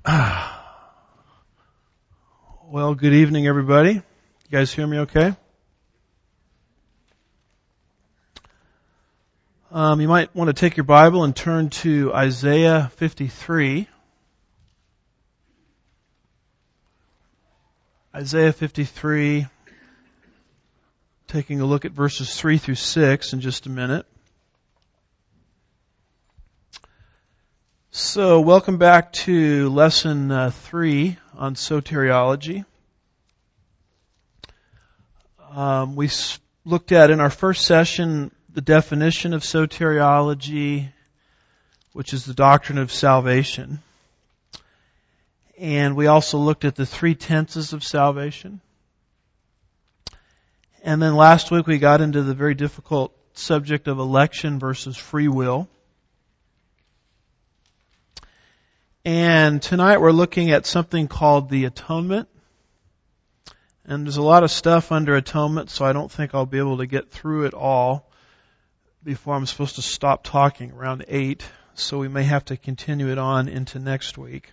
Well, good evening, everybody. You guys hear me okay? You might want to take your Bible and turn to Isaiah 53. Isaiah 53, taking a look at verses 3 through 6 in just a minute. So, welcome back to lesson 3 on soteriology. We looked at in our first session the definition of soteriology, which is the doctrine of salvation. And we also looked at the 3 tenses of salvation. And then last week we got into the very difficult subject of election versus free will. And tonight we're looking at something called the atonement. And there's a lot of stuff under atonement, so I don't think I'll be able to get through it all before I'm supposed to stop talking around 8. So we may have to continue it on into next week.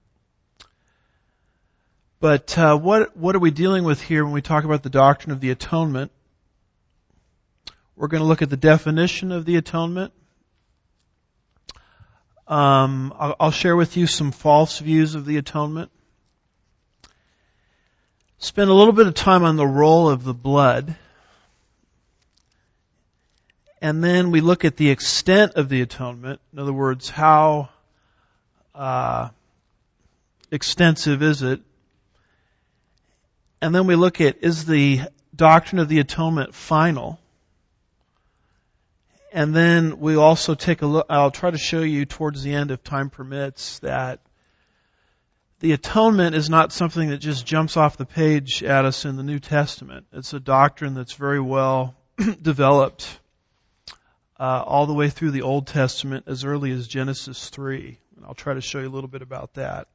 But what are we dealing with here when we talk about the doctrine of the atonement? We're going to look at the definition of the atonement. I'll share with you some false views of the atonement. Spend a little bit of time on the role of the blood. And then we look at the extent of the atonement. In other words, how extensive is it? And then we look at, is the doctrine of the atonement final? And then we also take a look, I'll try to show you towards the end if time permits, that the atonement is not something that just jumps off the page at us in the New Testament. It's a doctrine that's very well developed all the way through the Old Testament as early as Genesis 3. And I'll try to show you a little bit about that.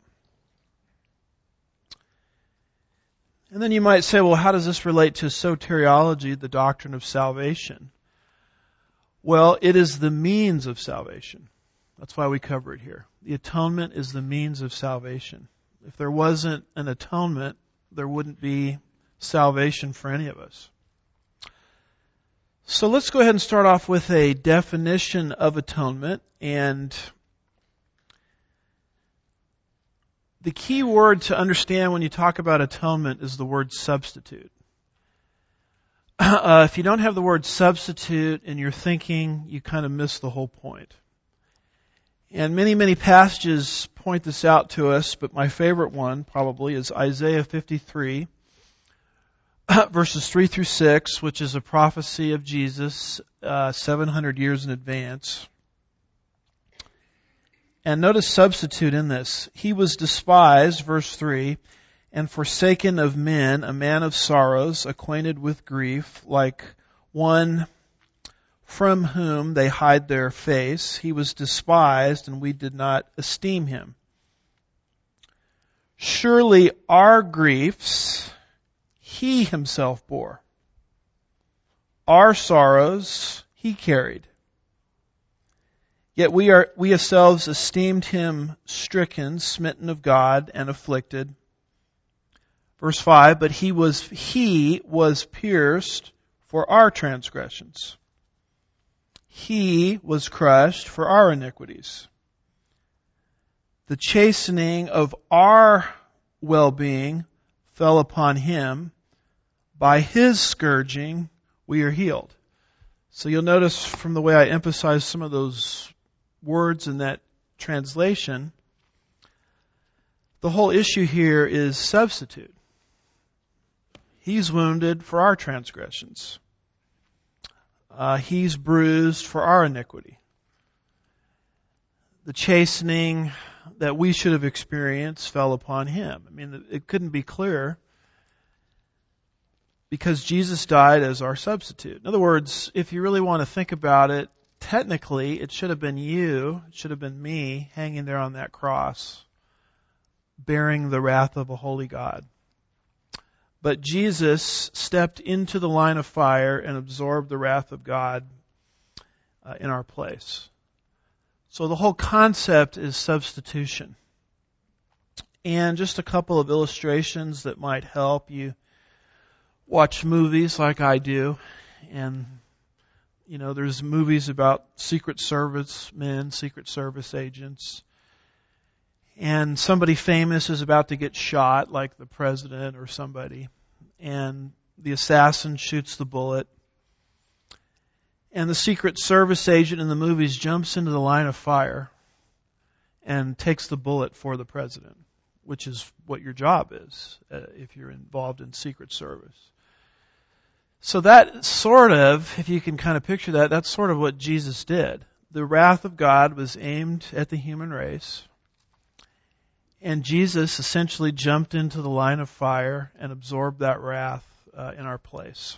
And then you might say, well, how does this relate to soteriology, the doctrine of salvation? Well, it is the means of salvation. That's why we cover it here. The atonement is the means of salvation. If there wasn't an atonement, there wouldn't be salvation for any of us. So let's go ahead and start off with a definition of atonement. And the key word to understand when you talk about atonement is the word substitute. If you don't have the word substitute in your thinking, you kind of miss the whole point. And many passages point this out to us, but my favorite one probably is Isaiah 53, verses 3 through 6, which is a prophecy of Jesus 700 years in advance. And notice substitute in this. He was despised, verse 3, and forsaken of men, a man of sorrows, acquainted with grief, like one from whom they hide their face. He was despised, and we did not esteem him. Surely our griefs he himself bore. Our sorrows he carried. Yet we ourselves esteemed him stricken, smitten of God, and afflicted. Verse 5, but he was pierced for our transgressions. He was crushed for our iniquities. The chastening of our well-being fell upon him. By his scourging we are healed. So you'll notice from the way I emphasize some of those words in that translation, the whole issue here is substitute. He's wounded for our transgressions. He's bruised for our iniquity. The chastening that we should have experienced fell upon him. I mean, it couldn't be clearer, because Jesus died as our substitute. In other words, if you really want to think about it, technically it should have been you, it should have been me, hanging there on that cross, bearing the wrath of a holy God. But Jesus stepped into the line of fire and absorbed the wrath of God in our place. So the whole concept is substitution. and just a couple of illustrations that might help you watch movies like I do. And, there's movies about Secret Service men, Secret Service agents. And somebody famous is about to get shot, like the president or somebody. And the assassin shoots the bullet. And the Secret Service agent in the movies jumps into the line of fire and takes the bullet for the president, which is what your job is if you're involved in Secret Service. So that sort of, if you can kind of picture that, that's sort of what Jesus did. The wrath of God was aimed at the human race. And Jesus essentially jumped into the line of fire and absorbed that wrath in our place.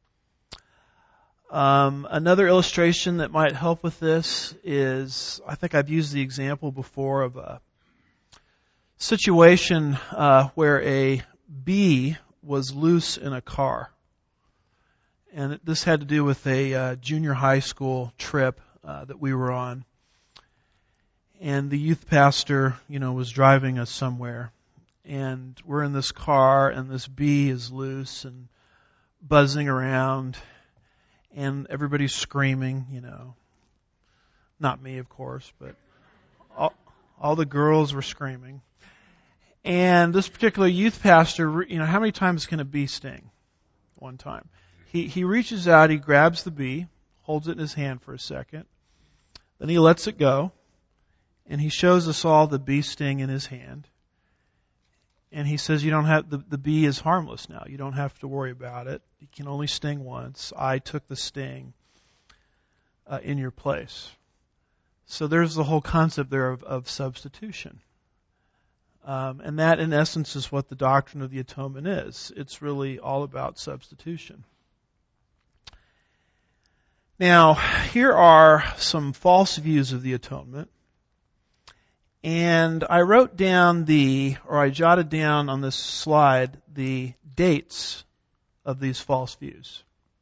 Another illustration that might help with this is, I think I've used the example before of a situation where a bee was loose in a car. And this had to do with a junior high school trip that we were on. And the youth pastor, was driving us somewhere. And we're in this car, and this bee is loose and buzzing around. And everybody's screaming, Not me, of course, but all the girls were screaming. And this particular youth pastor, how many times can a bee sting? One time. He reaches out, he grabs the bee, holds it in his hand for a second, then he lets it go, and he shows us all the bee sting in his hand. And he says, the bee is harmless now. You don't have to worry about it. It can only sting once. I took the sting in your place. So there's the whole concept there of substitution. And that, in essence, is what the doctrine of the atonement is. It's really all about substitution. Now, here are some false views of the atonement. And I jotted down on this slide the dates of these false views.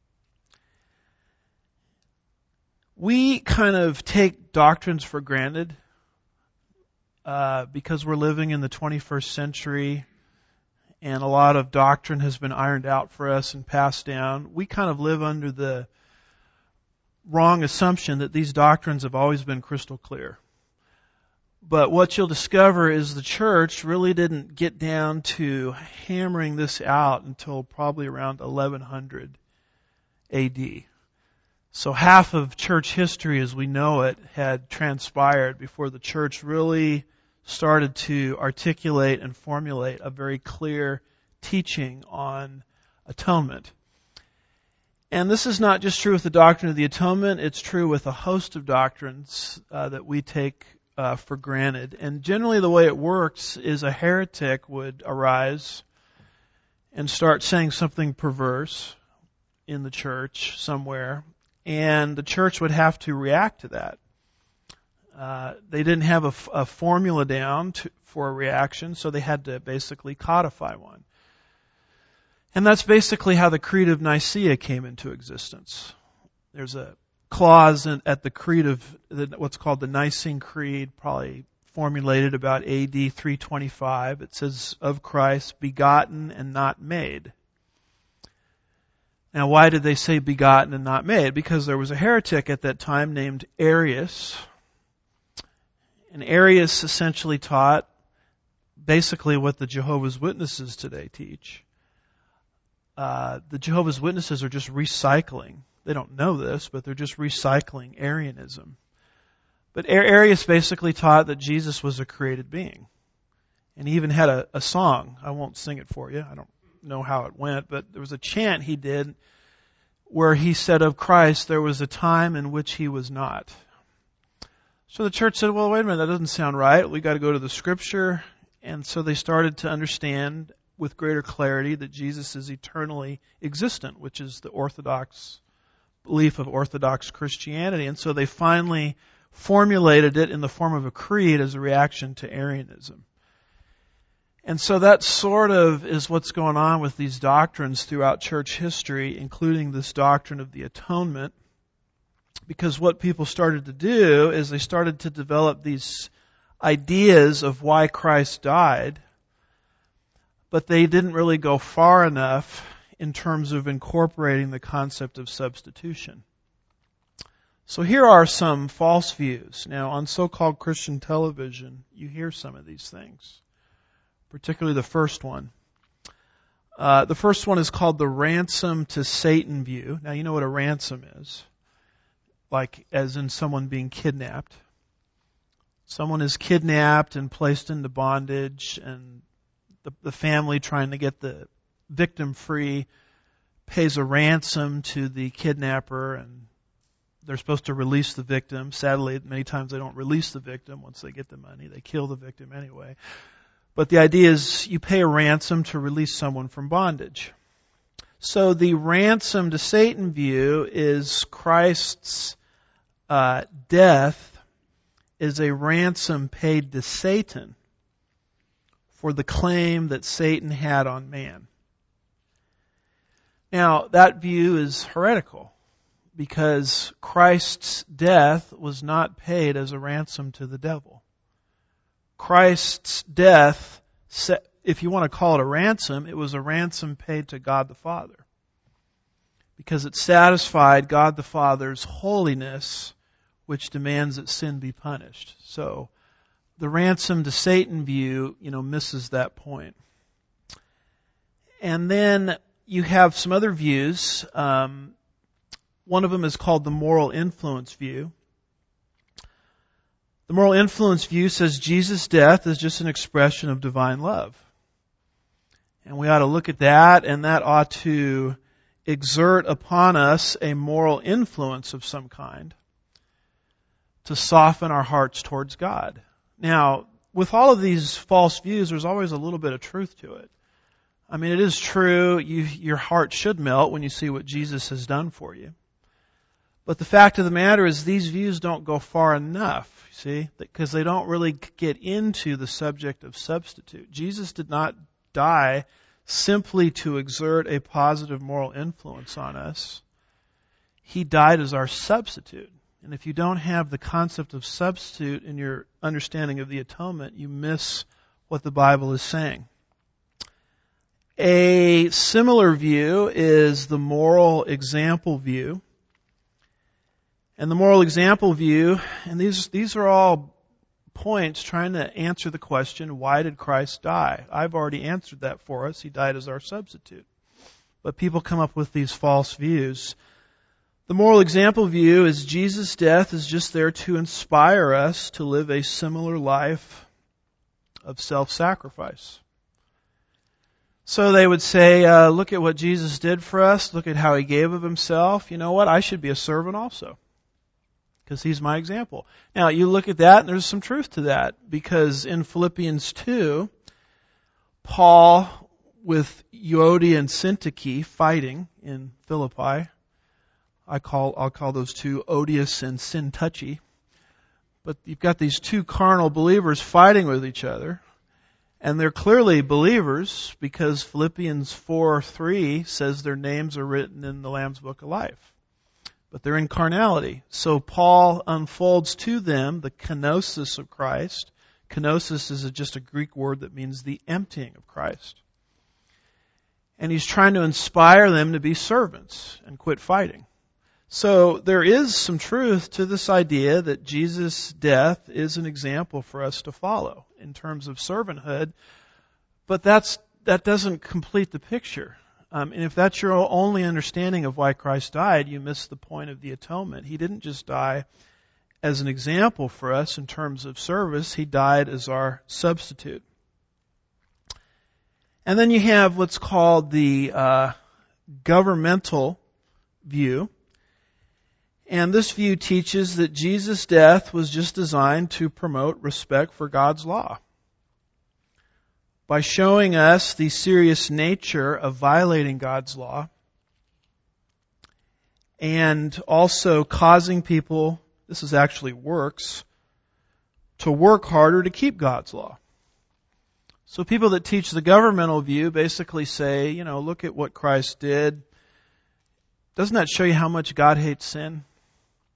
We kind of take doctrines for granted because we're living in the 21st century and a lot of doctrine has been ironed out for us and passed down. We kind of live under the wrong assumption that these doctrines have always been crystal clear. But what you'll discover is the church really didn't get down to hammering this out until probably around 1100 AD. So half of church history as we know it had transpired before the church really started to articulate and formulate a very clear teaching on atonement. And this is not just true with the doctrine of the atonement, it's true with a host of doctrines that we take for granted. And generally the way it works is a heretic would arise and start saying something perverse in the church somewhere, and the church would have to react to that. They didn't have a formula down for a reaction, so they had to basically codify one. And that's basically how the Creed of Nicaea came into existence. There's a clause at the Creed of what's called the Nicene Creed, probably formulated about AD 325. It says, of Christ, begotten and not made. Now, why did they say begotten and not made? Because there was a heretic at that time named Arius. And Arius essentially taught basically what the Jehovah's Witnesses today teach. The Jehovah's Witnesses are just recycling. They don't know this, but they're just recycling Arianism. But Arius basically taught that Jesus was a created being. And he even had a song. I won't sing it for you. I don't know how it went, but there was a chant he did where he said of Christ, there was a time in which he was not. So the church said, well, wait a minute, that doesn't sound right. We got to go to the Scripture. And so they started to understand with greater clarity that Jesus is eternally existent, which is the Orthodox belief of Orthodox Christianity. And so they finally formulated it in the form of a creed as a reaction to Arianism. And so that sort of is what's going on with these doctrines throughout church history, including this doctrine of the atonement. Because what people started to do is they started to develop these ideas of why Christ died, but they didn't really go far enough in terms of incorporating the concept of substitution. So here are some false views. Now, on so-called Christian television, you hear some of these things, particularly the first one. The first one is called the ransom to Satan view. Now, you know what a ransom is, like as in someone being kidnapped. Someone is kidnapped and placed into bondage, and the family trying to get the victim free pays a ransom to the kidnapper, and they're supposed to release the victim. Sadly, many times they don't release the victim once they get the money. They kill the victim anyway. But the idea is you pay a ransom to release someone from bondage. So the ransom to Satan view is Christ's death is a ransom paid to Satan for the claim that Satan had on man. Now, that view is heretical, because Christ's death was not paid as a ransom to the devil. Christ's death, if you want to call it a ransom, it was a ransom paid to God the Father, because it satisfied God the Father's holiness, which demands that sin be punished. So the ransom to Satan view, misses that point. And then you have some other views. One of them is called the moral influence view. The moral influence view says Jesus' death is just an expression of divine love. And we ought to look at that, and that ought to exert upon us a moral influence of some kind to soften our hearts towards God. Now, with all of these false views, there's always a little bit of truth to it. I mean, it is true, your heart should melt when you see what Jesus has done for you. But the fact of the matter is these views don't go far enough, see, because they don't really get into the subject of substitute. Jesus did not die simply to exert a positive moral influence on us. He died as our substitute. And if you don't have the concept of substitute in your understanding of the atonement, you miss what the Bible is saying. A similar view is the moral example view. And the moral example view, and these are all points trying to answer the question, why did Christ die? I've already answered that for us. He died as our substitute. But people come up with these false views. The moral example view is Jesus' death is just there to inspire us to live a similar life of self-sacrifice. So they would say, look at what Jesus did for us. Look at how He gave of Himself. You know what? I should be a servant also, because He's my example. Now, you look at that, and there's some truth to that, because in Philippians 2, Paul, with Euodia and Syntyche fighting in Philippi, I'll call those two odious and sin-touchy, but you've got these two carnal believers fighting with each other, and they're clearly believers, because Philippians 4:3 says their names are written in the Lamb's Book of Life. But they're in carnality. So Paul unfolds to them the kenosis of Christ. Kenosis is just a Greek word that means the emptying of Christ. And he's trying to inspire them to be servants and quit fighting. So there is some truth to this idea that Jesus' death is an example for us to follow in terms of servanthood. But that doesn't complete the picture. And if that's your only understanding of why Christ died, you miss the point of the atonement. He didn't just die as an example for us in terms of service. He died as our substitute. And then you have what's called the governmental view. And this view teaches that Jesus' death was just designed to promote respect for God's law, by showing us the serious nature of violating God's law, and also causing people, this is actually works, to work harder to keep God's law. So people that teach the governmental view basically say, look at what Christ did. Doesn't that show you how much God hates sin?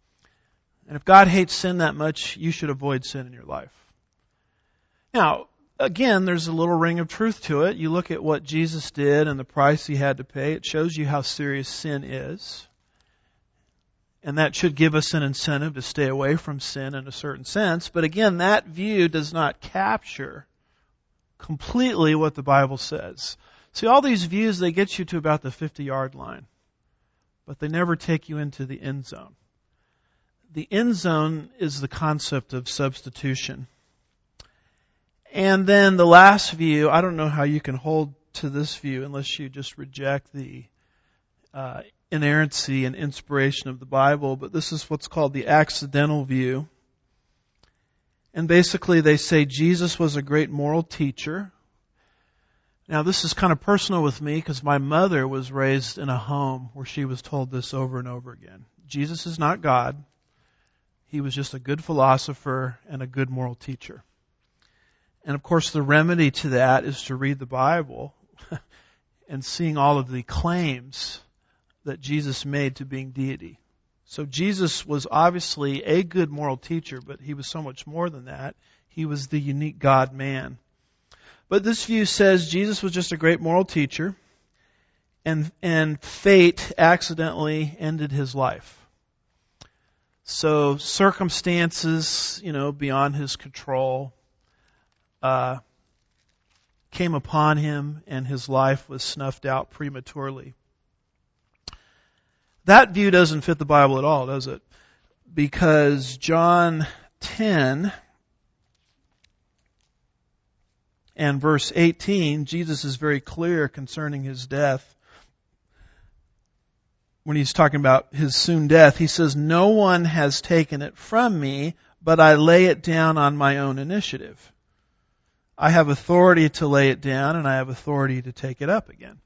And if God hates sin that much, you should avoid sin in your life. Now, again, there's a little ring of truth to it. You look at what Jesus did and the price He had to pay. It shows you how serious sin is. And that should give us an incentive to stay away from sin in a certain sense. But again, that view does not capture completely what the Bible says. See, all these views, they get you to about the 50-yard line. But they never take you into the end zone. The end zone is the concept of substitution. And then the last view, I don't know how you can hold to this view unless you just reject the inerrancy and inspiration of the Bible, but this is what's called the accidental view. And basically they say Jesus was a great moral teacher. Now this is kind of personal with me because my mother was raised in a home where she was told this over and over again. Jesus is not God. He was just a good philosopher and a good moral teacher. And of course the remedy to that is to read the Bible and seeing all of the claims that Jesus made to being deity. So Jesus was obviously a good moral teacher, but He was so much more than that. He was the unique God-man. But this view says Jesus was just a great moral teacher, and fate accidentally ended His life. So circumstances, beyond His control, came upon Him, and His life was snuffed out prematurely. That view doesn't fit the Bible at all, does it? Because John 10 and verse 18, Jesus is very clear concerning His death. When He's talking about His soon death, He says, "No one has taken it from me, but I lay it down on my own initiative. I have authority to lay it down, and I have authority to take it up again."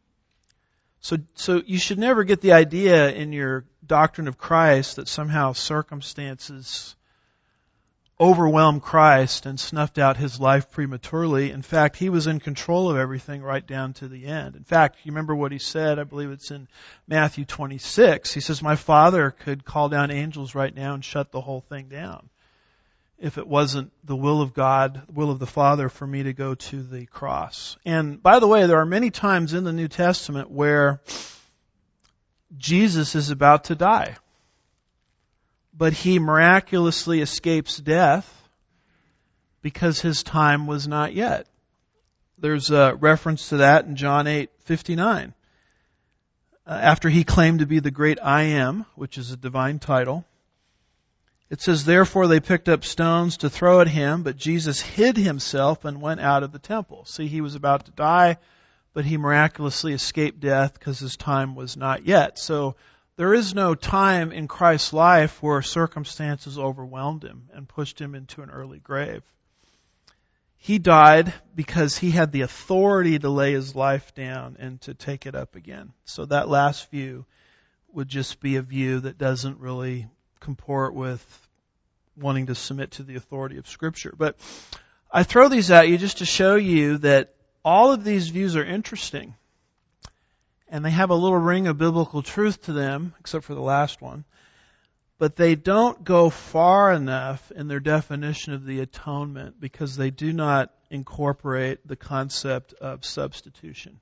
So you should never get the idea in your doctrine of Christ that somehow circumstances overwhelmed Christ and snuffed out His life prematurely. In fact, He was in control of everything right down to the end. In fact, you remember what He said, I believe it's in Matthew 26. He says, "My Father could call down angels right now and shut the whole thing down if it wasn't the will of God, the will of the Father for me to go to the cross." And by the way, there are many times in the New Testament where Jesus is about to die, but He miraculously escapes death because His time was not yet. There's a reference to that in John 8:59. After He claimed to be the great I Am, which is a divine title, it says, "Therefore they picked up stones to throw at Him, but Jesus hid Himself and went out of the temple." See, He was about to die, but He miraculously escaped death because His time was not yet. So there is no time in Christ's life where circumstances overwhelmed Him and pushed Him into an early grave. He died because He had the authority to lay His life down and to take it up again. So that last view would just be a view that doesn't really comport with wanting to submit to the authority of Scripture. But I throw these at you just to show you that all of these views are interesting. And they have a little ring of biblical truth to them, except for the last one. But they don't go far enough in their definition of the atonement because they do not incorporate the concept of substitution.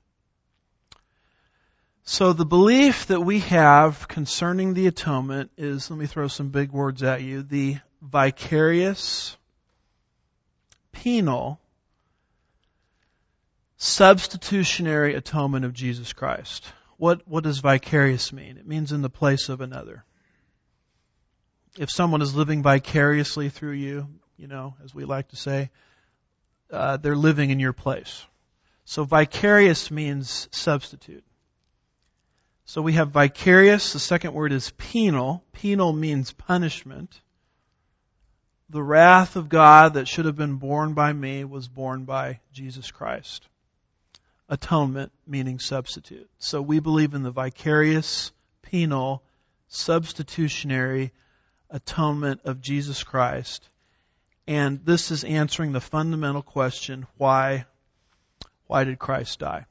So the belief that we have concerning the atonement is, let me throw some big words at you, the vicarious, penal, substitutionary atonement of Jesus Christ. What does vicarious mean? It means in the place of another. If someone is living vicariously through you, as we like to say, they're living in your place. So vicarious means substitute. So we have vicarious, the second word is penal. Penal means punishment. The wrath of God that should have been borne by me was borne by Jesus Christ. Atonement meaning substitute. So we believe in the vicarious, penal, substitutionary atonement of Jesus Christ. And this is answering the fundamental question, why did Christ die?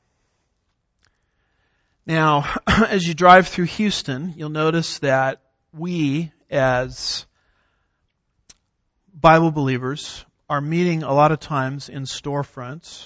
Now, as you drive through Houston, you'll notice that we, as Bible believers, are meeting a lot of times in storefronts.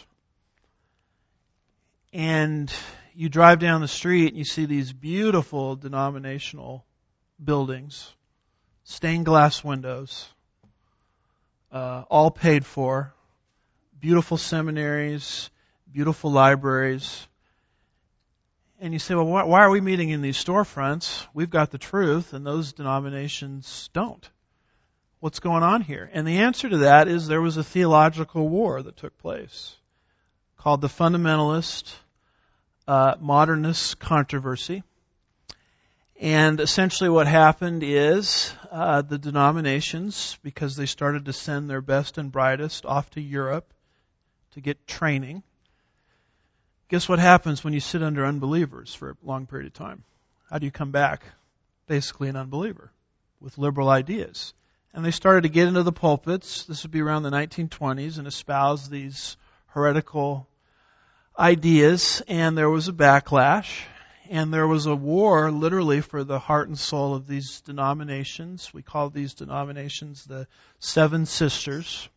And you drive down the street and you see these beautiful denominational buildings, stained glass windows, all paid for, beautiful seminaries, beautiful libraries. And you say, well, why are we meeting in these storefronts? We've got the truth, and those denominations don't. What's going on here? And the answer to that is there was a theological war that took place called the fundamentalist modernist controversy. And essentially what happened is the denominations, because they started to send their best and brightest off to Europe to get training, guess what happens when you sit under unbelievers for a long period of time? How do you come back? Basically an unbeliever with liberal ideas. And they started to get into the pulpits, this would be around the 1920s, and espouse these heretical ideas, and there was a backlash, and there was a war literally for the heart and soul of these denominations. We call these denominations the Seven Sisters.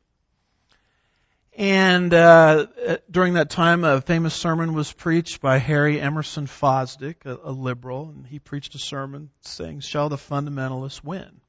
And during that time, a famous sermon was preached by Harry Emerson Fosdick, a liberal, and he preached a sermon saying, "Shall the fundamentalists win?"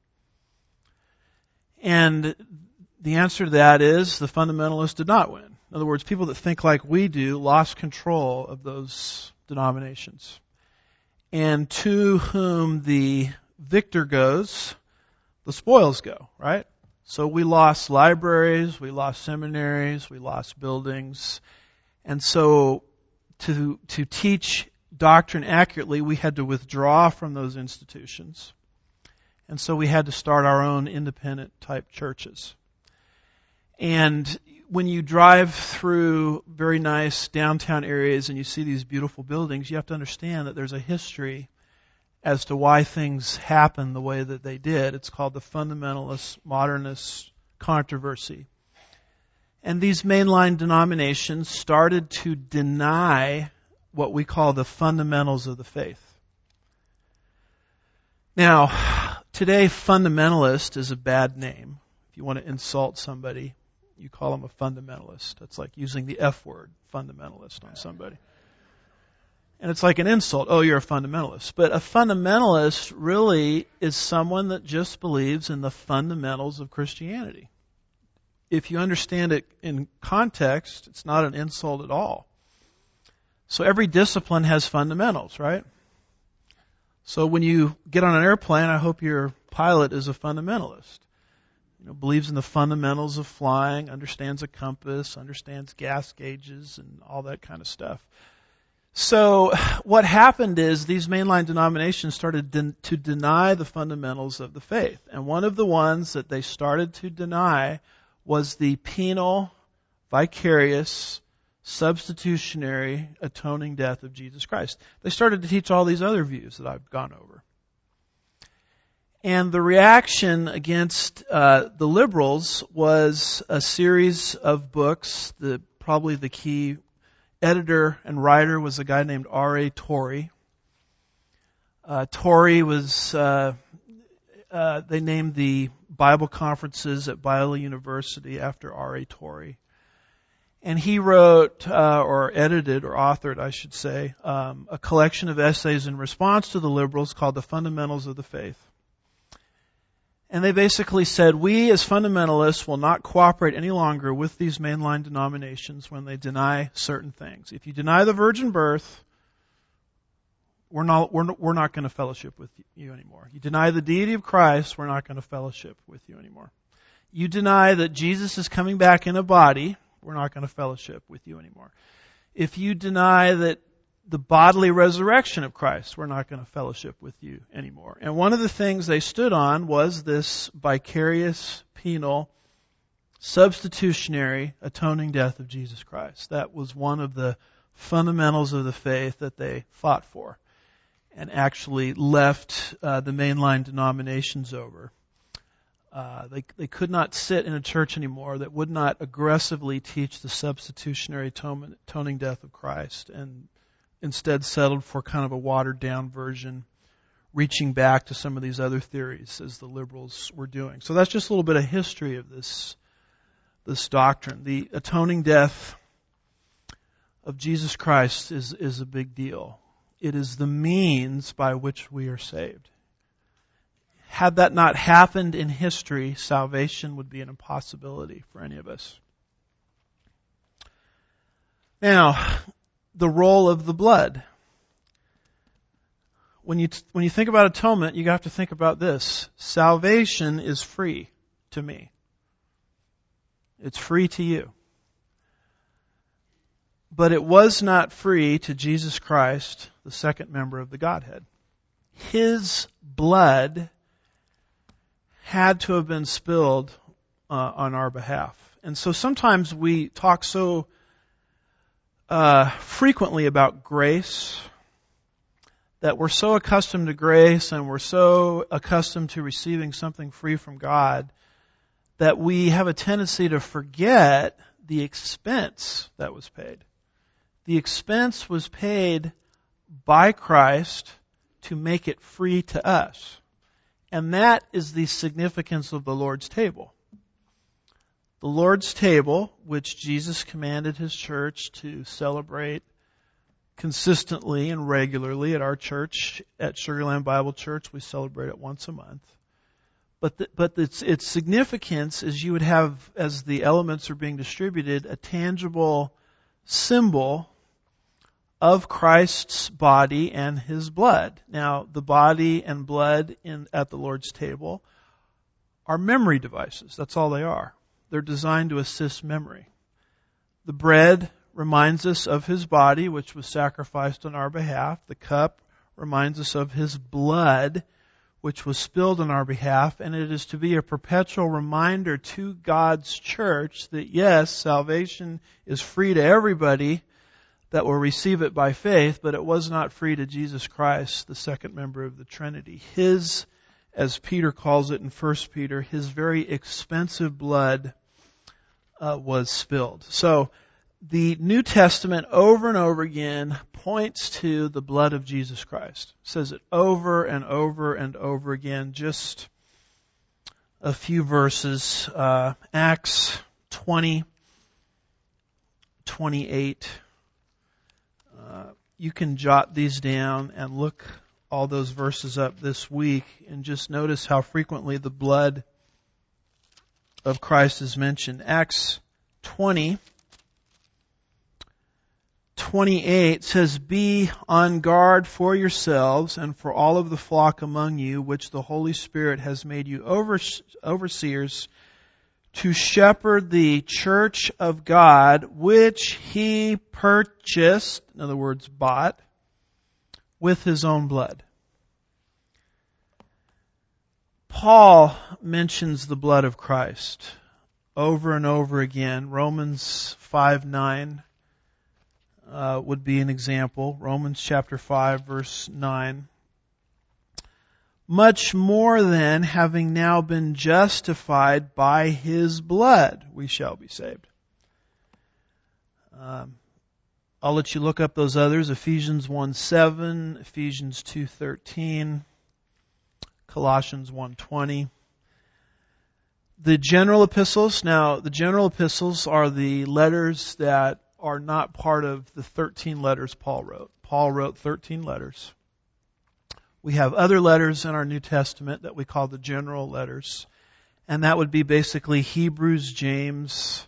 And the answer to that is the fundamentalists did not win. In other words, people that think like we do lost control of those denominations. And to whom the victor goes, the spoils go, right? So we lost libraries, we lost seminaries, we lost buildings. And so to teach doctrine accurately, we had to withdraw from those institutions. And so we had to start our own independent type churches. And when you drive through very nice downtown areas and you see these beautiful buildings, you have to understand that there's a history as to why things happen the way that they did. It's called the fundamentalist modernist controversy. And these mainline denominations started to deny what we call the fundamentals of the faith. Now, today fundamentalist is a bad name. If you want to insult somebody, you call them a fundamentalist. That's like using the F word, fundamentalist, on somebody. And it's like an insult. Oh, you're a fundamentalist. But a fundamentalist really is someone that just believes in the fundamentals of Christianity. If you understand it in context, it's not an insult at all. So every discipline has fundamentals, right? So when you get on an airplane, I hope your pilot is a fundamentalist. Believes in the fundamentals of flying, understands a compass, understands gas gauges, and all that kind of stuff. So what happened is these mainline denominations started to deny the fundamentals of the faith. And one of the ones that they started to deny was the penal, vicarious, substitutionary, atoning death of Jesus Christ. They started to teach all these other views that I've gone over. And the reaction against the liberals was a series of books. Probably the key editor and writer was a guy named R.A. Torrey. Torrey was, they named the Bible conferences at Biola University after R.A. Torrey. And he wrote, or edited, or authored, I should say, a collection of essays in response to the liberals called The Fundamentals of the Faith. And they basically said, we as fundamentalists will not cooperate any longer with these mainline denominations when they deny certain things. If you deny the virgin birth, we're not going to fellowship with you anymore. You deny the deity of Christ, we're not going to fellowship with you anymore. You deny that Jesus is coming back in a body, we're not going to fellowship with you anymore. If you deny that the bodily resurrection of Christ, we're not going to fellowship with you anymore. And one of the things they stood on was this vicarious, penal, substitutionary, atoning death of Jesus Christ. That was one of the fundamentals of the faith that they fought for and actually left the mainline denominations over. They could not sit in a church anymore that would not aggressively teach the substitutionary atoning death of Christ, and instead settled for kind of a watered-down version, reaching back to some of these other theories as the liberals were doing. So that's just a little bit of history of this this doctrine. The atoning death of Jesus Christ is a big deal. It is the means by which we are saved. Had that not happened in history, salvation would be an impossibility for any of us. Now, the role of the blood. When you think about atonement, you have to think about this. Salvation is free to me. It's free to you. But it was not free to Jesus Christ, the second member of the Godhead. His blood had to have been spilled on our behalf. And so sometimes we talk so frequently about grace, that we're so accustomed to grace and we're so accustomed to receiving something free from God that we have a tendency to forget the expense that was paid. The expense was paid by Christ to make it free to us. And that is the significance of the Lord's table. The Lord's table, which Jesus commanded His church to celebrate consistently and regularly at our church, at Sugar Land Bible Church, we celebrate it once a month. But its significance is you would have, as the elements are being distributed, a tangible symbol of Christ's body and His blood. Now, the body and blood at the Lord's table are memory devices. That's all they are. They're designed to assist memory. The bread reminds us of His body, which was sacrificed on our behalf. The cup reminds us of His blood, which was spilled on our behalf. And it is to be a perpetual reminder to God's church that yes, salvation is free to everybody that will receive it by faith, but it was not free to Jesus Christ, the second member of the Trinity. His, as Peter calls it in 1 Peter, His very expensive blood was spilled. So the New Testament over and over again points to the blood of Jesus Christ. It says it over and over and over again. Just a few verses. Acts 20:28. You can jot these down and look all those verses up this week and just notice how frequently the blood of Christ is mentioned. Acts 20:28 says, "Be on guard for yourselves and for all of the flock among you, which the Holy Spirit has made you overseers to shepherd the church of God, which He purchased," in other words, bought, "with His own blood." Paul mentions the blood of Christ over and over again. Romans 5:9 would be an example. Romans chapter 5, verse 9. "Much more than, having now been justified by His blood, we shall be saved." I'll let you look up those others. Ephesians 1:7, Ephesians 2:13, Colossians 1:20. The general epistles. Now, the general epistles are the letters that are not part of the 13 letters Paul wrote. Paul wrote 13 letters. We have other letters in our New Testament that we call the general letters. And that would be basically Hebrews, James,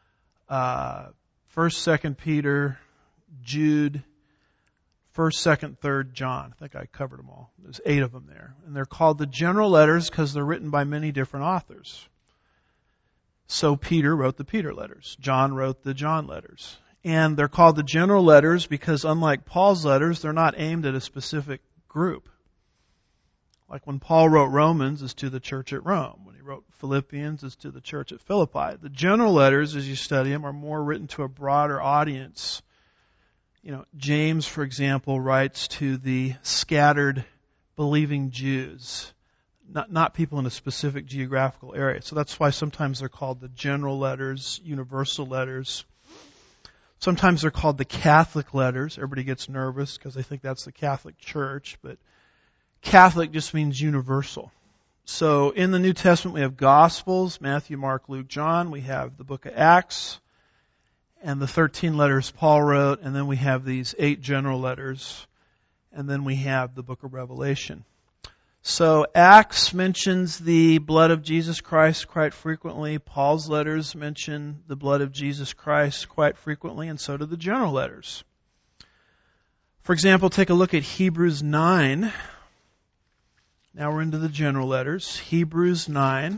1st, 2nd Peter, Jude, 1st, 2nd, 3rd John. I think I covered them all. There's 8 of them there. And they're called the general letters because they're written by many different authors. So Peter wrote the Peter letters. John wrote the John letters. And they're called the general letters because unlike Paul's letters, they're not aimed at a specific group. Like when Paul wrote Romans, it's to the church at Rome. When he wrote Philippians, it's to the church at Philippi. The general letters, as you study them, are more written to a broader audience. James, for example, writes to the scattered believing Jews, not people in a specific geographical area. So that's why sometimes they're called the general letters, universal letters. Sometimes they're called the Catholic letters. Everybody gets nervous because they think that's the Catholic Church, but Catholic just means universal. So in the New Testament we have Gospels, Matthew, Mark, Luke, John. We have the book of Acts and the 13 letters Paul wrote. And then we have these 8 general letters. And then we have the book of Revelation. So Acts mentions the blood of Jesus Christ quite frequently. Paul's letters mention the blood of Jesus Christ quite frequently, and so do the general letters. For example, take a look at Hebrews 9. Now we're into the general letters. Hebrews 9.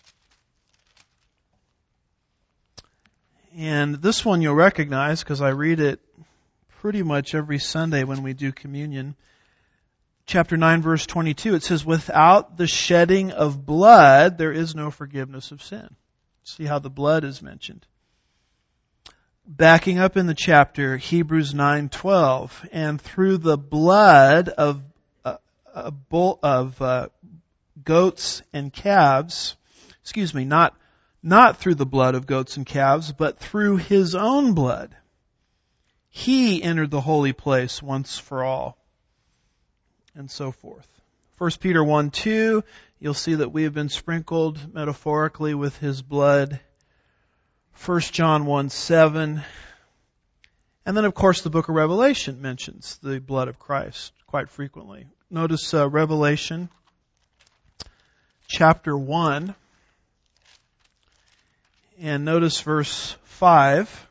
And this one you'll recognize because I read it pretty much every Sunday when we do communion. Chapter 9, verse 22, it says, without the shedding of blood, there is no forgiveness of sin. See how the blood is mentioned. Backing up in the chapter, Hebrews 9:12, and through the blood of goats and calves, not through the blood of goats and calves, but through His own blood, He entered the holy place once for all. And so forth. 1 Peter 1:2, you'll see that we have been sprinkled metaphorically with His blood. 1 John 1:7. And then of course the book of Revelation mentions the blood of Christ quite frequently. Notice Revelation chapter 1. And notice verse 5.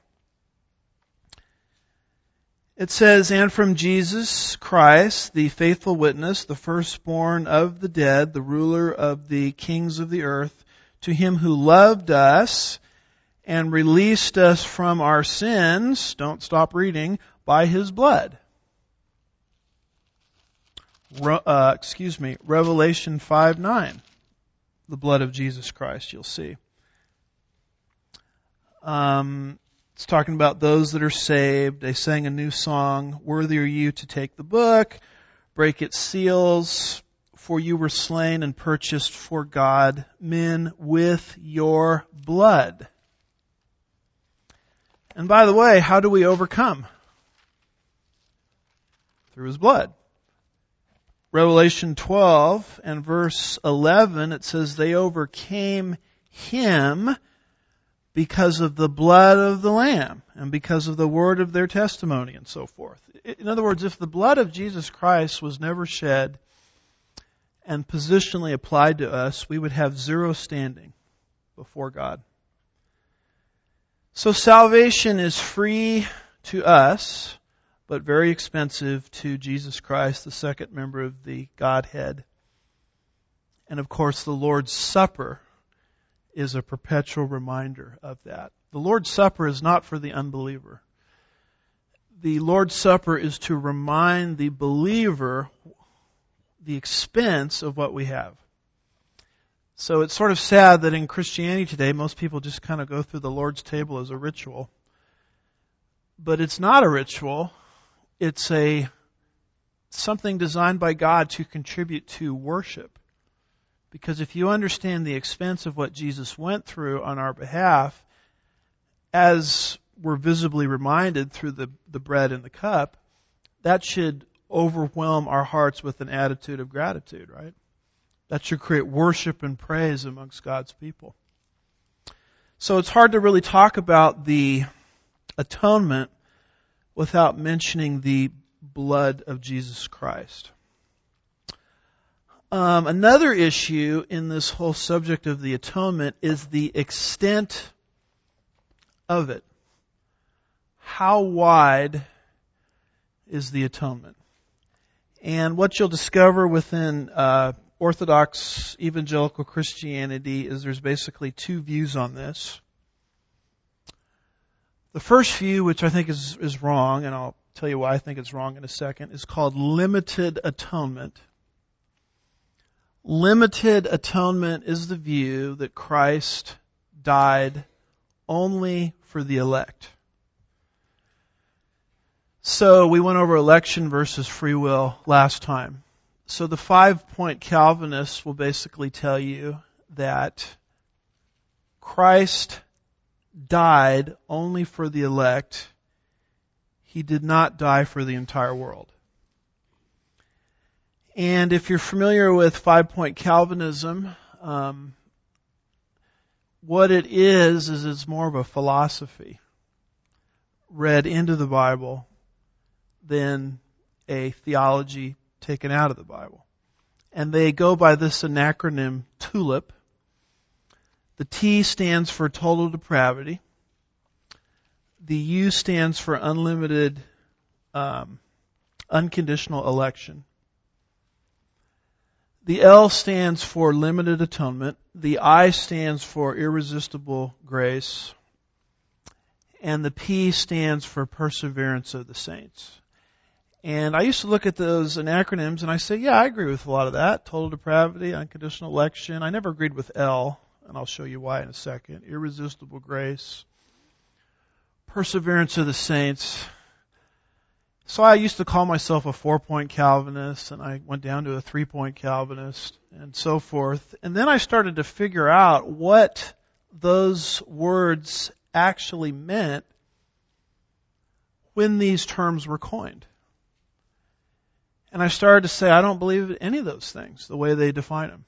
It says, and from Jesus Christ, the faithful witness, the firstborn of the dead, the ruler of the kings of the earth, to Him who loved us and released us from our sins, don't stop reading, by His blood. Revelation 5:9, the blood of Jesus Christ, you'll see. It's talking about those that are saved. They sang a new song. Worthy are you to take the book, break its seals, for you were slain and purchased for God men with your blood. And by the way, how do we overcome? Through His blood. Revelation 12 and verse 11, it says they overcame Him because of the blood of the Lamb and because of the word of their testimony and so forth. In other words, if the blood of Jesus Christ was never shed and positionally applied to us, we would have zero standing before God. So salvation is free to us, but very expensive to Jesus Christ, the second member of the Godhead. And of course, the Lord's Supper is a perpetual reminder of that. The Lord's Supper is not for the unbeliever. The Lord's Supper is to remind the believer the expense of what we have. So it's sort of sad that in Christianity today, most people just kind of go through the Lord's table as a ritual. But it's not a ritual. It's something designed by God to contribute to worship. Because if you understand the expense of what Jesus went through on our behalf, as we're visibly reminded through the bread and the cup, that should overwhelm our hearts with an attitude of gratitude, right? That should create worship and praise amongst God's people. So it's hard to really talk about the atonement without mentioning the blood of Jesus Christ. Another issue in this whole subject of the atonement is the extent of it. How wide is the atonement? And what you'll discover within Orthodox evangelical Christianity is there's basically two views on this. The first view, which I think is wrong, and I'll tell you why I think it's wrong in a second, is called limited atonement. Limited atonement is the view that Christ died only for the elect. So we went over election versus free will last time. So the 5-point Calvinists will basically tell you that Christ died only for the elect. He did not die for the entire world. And if you're familiar with 5-point Calvinism, what it is it's more of a philosophy read into the Bible than a theology taken out of the Bible. And they go by this acronym TULIP. The T stands for total depravity. The U stands for unlimited, unconditional election. The L stands for limited atonement. The I stands for irresistible grace. And the P stands for perseverance of the saints. And I used to look at those acronyms and I say, yeah, I agree with a lot of that. Total depravity, unconditional election. I never agreed with L, and I'll show you why in a second. Irresistible grace. Perseverance of the saints. So I used to call myself a 4-point Calvinist, and I went down to a 3-point Calvinist, and so forth. And then I started to figure out what those words actually meant when these terms were coined. And I started to say, I don't believe any of those things, the way they define them.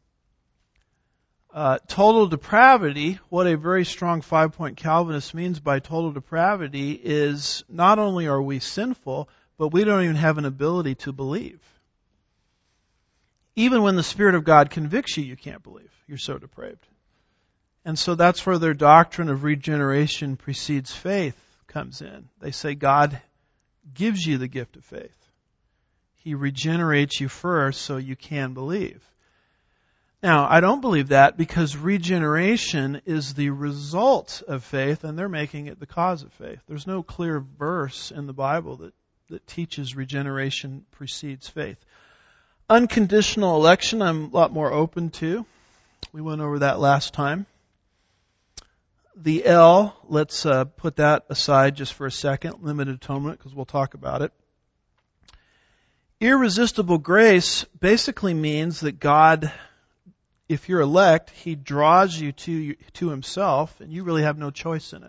Total depravity, what a very strong 5-point Calvinist means by total depravity is not only are we sinful, but we don't even have an ability to believe. Even when the Spirit of God convicts you, you can't believe. You're so depraved. And so that's where their doctrine of regeneration precedes faith comes in. They say God gives you the gift of faith. He regenerates you first so you can believe. Now, I don't believe that because regeneration is the result of faith, and they're making it the cause of faith. There's no clear verse in the Bible that teaches regeneration precedes faith. Unconditional election, I'm a lot more open to. We went over that last time. The L, let's put that aside just for a second, limited atonement, because we'll talk about it. Irresistible grace basically means that God, if you're elect, He draws you to Himself, and you really have no choice in it.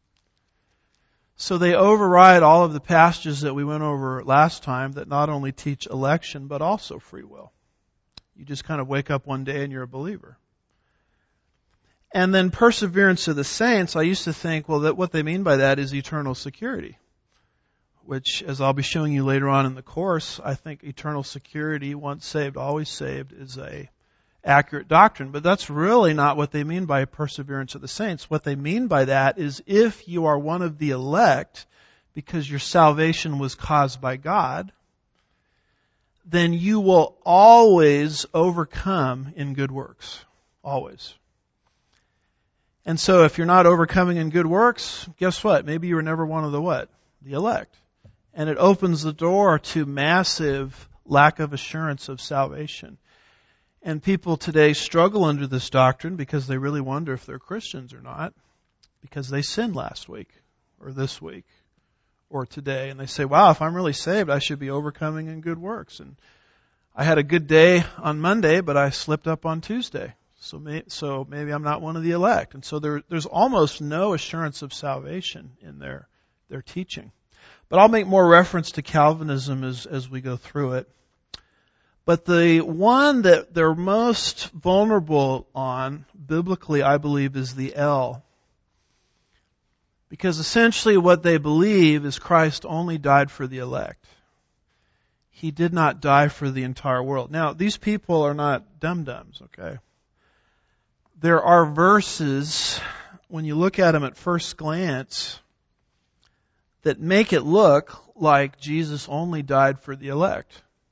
So they override all of the passages that we went over last time that not only teach election, but also free will. You just kind of wake up one day and you're a believer. And then perseverance of the saints, I used to think, well, that what they mean by that is eternal security. Which, as I'll be showing you later on in the course, I think eternal security, once saved, always saved, is a accurate doctrine. But that's really not what they mean by perseverance of the saints. What they mean by that is if you are one of the elect, because your salvation was caused by God, then you will always overcome in good works. Always. And so if you're not overcoming in good works, guess what? Maybe you were never one of the what? The elect. And it opens the door to massive lack of assurance of salvation. And people today struggle under this doctrine because they really wonder if they're Christians or not, because they sinned last week or this week or today. And they say, wow, if I'm really saved, I should be overcoming in good works. And I had a good day on Monday, but I slipped up on Tuesday. So maybe I'm not one of the elect. And so there's almost no assurance of salvation in their teaching. But I'll make more reference to Calvinism as we go through it. But the one that they're most vulnerable on, biblically, I believe, is the L. Because essentially what they believe is Christ only died for the elect. He did not die for the entire world. Now, these people are not dum-dums, okay? There are verses, when you look at them at first glance, that make it look like Jesus only died for the elect.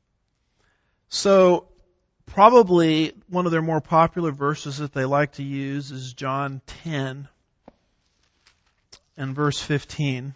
So, probably one of their more popular verses that they like to use is John 10 and verse 15.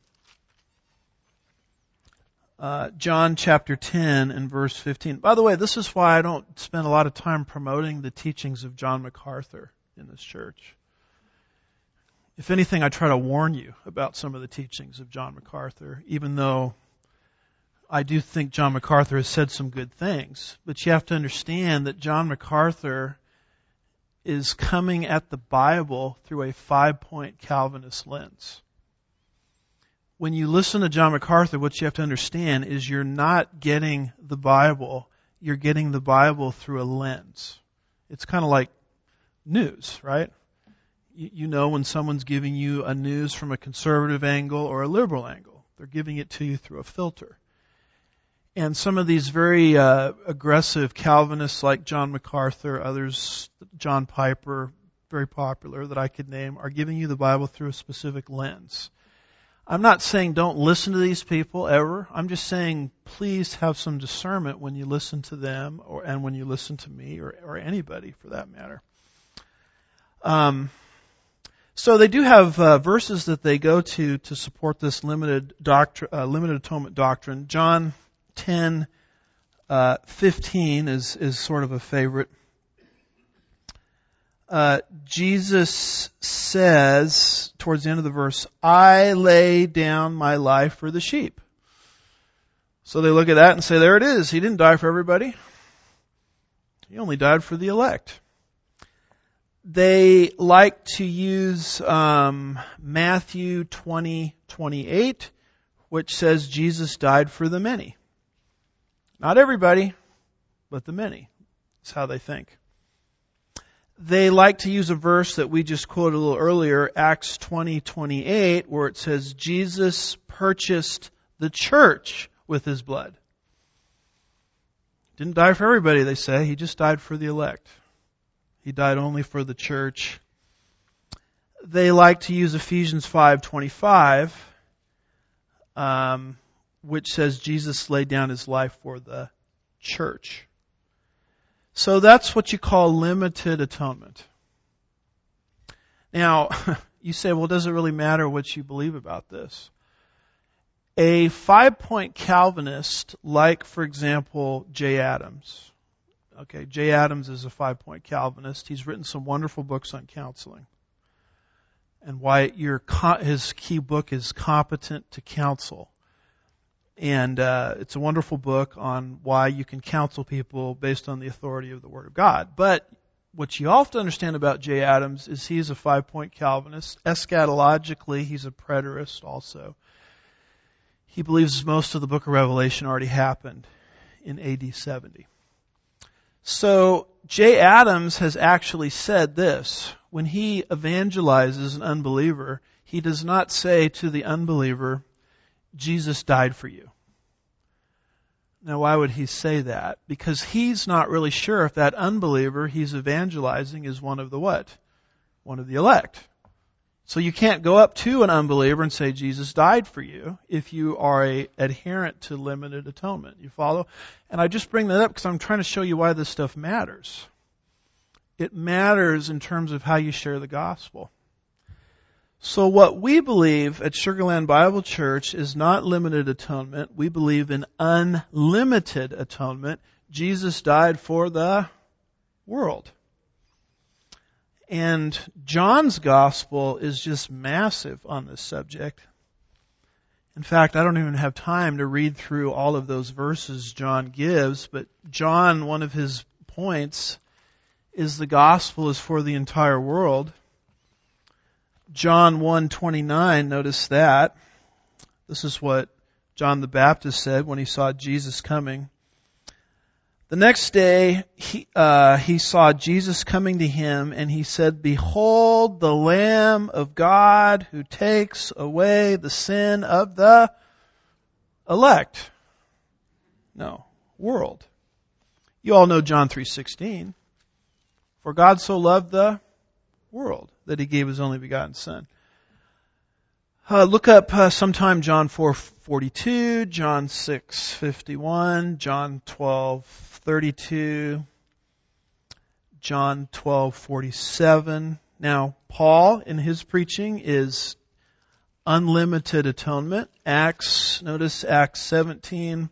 John chapter 10 and verse 15. By the way, this is why I don't spend a lot of time promoting the teachings of John MacArthur in this church. If anything, I try to warn you about some of the teachings of John MacArthur, even though I do think John MacArthur has said some good things. But you have to understand that John MacArthur is coming at the Bible through a 5-point Calvinist lens. when you listen to John MacArthur, what you have to understand is you're not getting the Bible. You're getting the Bible through a lens. It's kind of like news, right? You know when someone's giving you a news from a conservative angle or a liberal angle. They're giving it to you through a filter. And some of these very aggressive Calvinists like John MacArthur, others, John Piper, very popular that I could name, are giving you the Bible through a specific lens. I'm not saying don't listen to these people ever. I'm just saying please have some discernment when you listen to them and when you listen to me or anybody for that matter. So they do have verses that they go to support this limited atonement doctrine. John 10:15 is sort of a favorite. Jesus says towards the end of the verse, "I lay down my life for the sheep." So they look at that and say, there it is. He didn't die for everybody. He only died for the elect. They like to use Matthew 20:28, which says Jesus died for the many. Not everybody, but the many. That's how they think. They like to use a verse that we just quoted a little earlier, Acts 20:28, where it says Jesus purchased the church with His blood. Didn't die for everybody, they say. He just died for the elect. He died only for the church. They like to use Ephesians 5:25, which says Jesus laid down His life for the church. So that's what you call limited atonement. Now, you say, well, does it really matter what you believe about this? A 5-point Calvinist, like, for example, Jay Adams. Okay, Jay Adams is a 5-point Calvinist. He's written some wonderful books on counseling. And why his key book is Competent to Counsel. And it's a wonderful book on why you can counsel people based on the authority of the Word of God. But what you all have to understand about Jay Adams is he's a 5-point Calvinist. Eschatologically, he's a preterist also. He believes most of the book of Revelation already happened in AD 70. So Jay Adams has actually said this. When he evangelizes an unbeliever, he does not say to the unbeliever, Jesus died for you. Now, why would he say that? Because he's not really sure if that unbeliever he's evangelizing is one of the what? One of the elect. So you can't go up to an unbeliever and say Jesus died for you if you are a adherent to limited atonement. You follow? And I just bring that up because I'm trying to show you why this stuff matters. It matters in terms of how you share the gospel. So what we believe at Sugar Land Bible Church is not limited atonement. We believe in unlimited atonement. Jesus died for the world. And John's gospel is just massive on this subject. In fact, I don't even have time to read through all of those verses John gives, but John, one of his points is the gospel is for the entire world. John 1:29, notice that. This is what John the Baptist said when he saw Jesus coming. The next day, he saw Jesus coming to him, and he said, "Behold, the Lamb of God who takes away the sin of the elect." No, world. You all know John 3:16. For God so loved the world that He gave His only begotten Son. Look up sometime John 4:42, John 6:51, John 12:32, John 12:47. Now, Paul in his preaching is unlimited atonement. Notice Acts 17,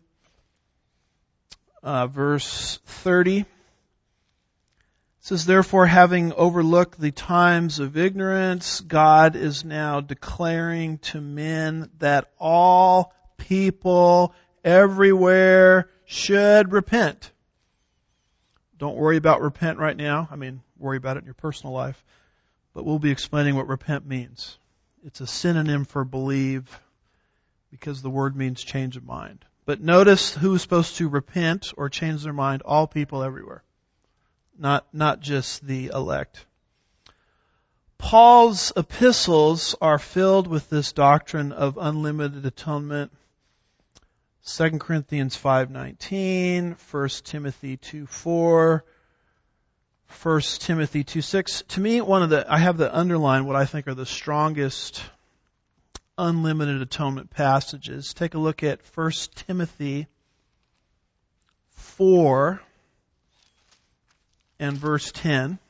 verse 30. It says, "Therefore, having overlooked the times of ignorance, God is now declaring to men that all people everywhere should repent." Don't worry about repent right now. I mean, worry about it in your personal life. But we'll be explaining what repent means. It's a synonym for believe. because the word means change of mind. But notice who is supposed to repent or change their mind, all people everywhere. Not just the elect. Paul's epistles are filled with this doctrine of unlimited atonement. 2 Corinthians 5:19, 1 Timothy 2:4, 1 Timothy 2:6. To me, I have the underline what I think are the strongest unlimited atonement passages. Take a look at 1 Timothy 4 and verse 10.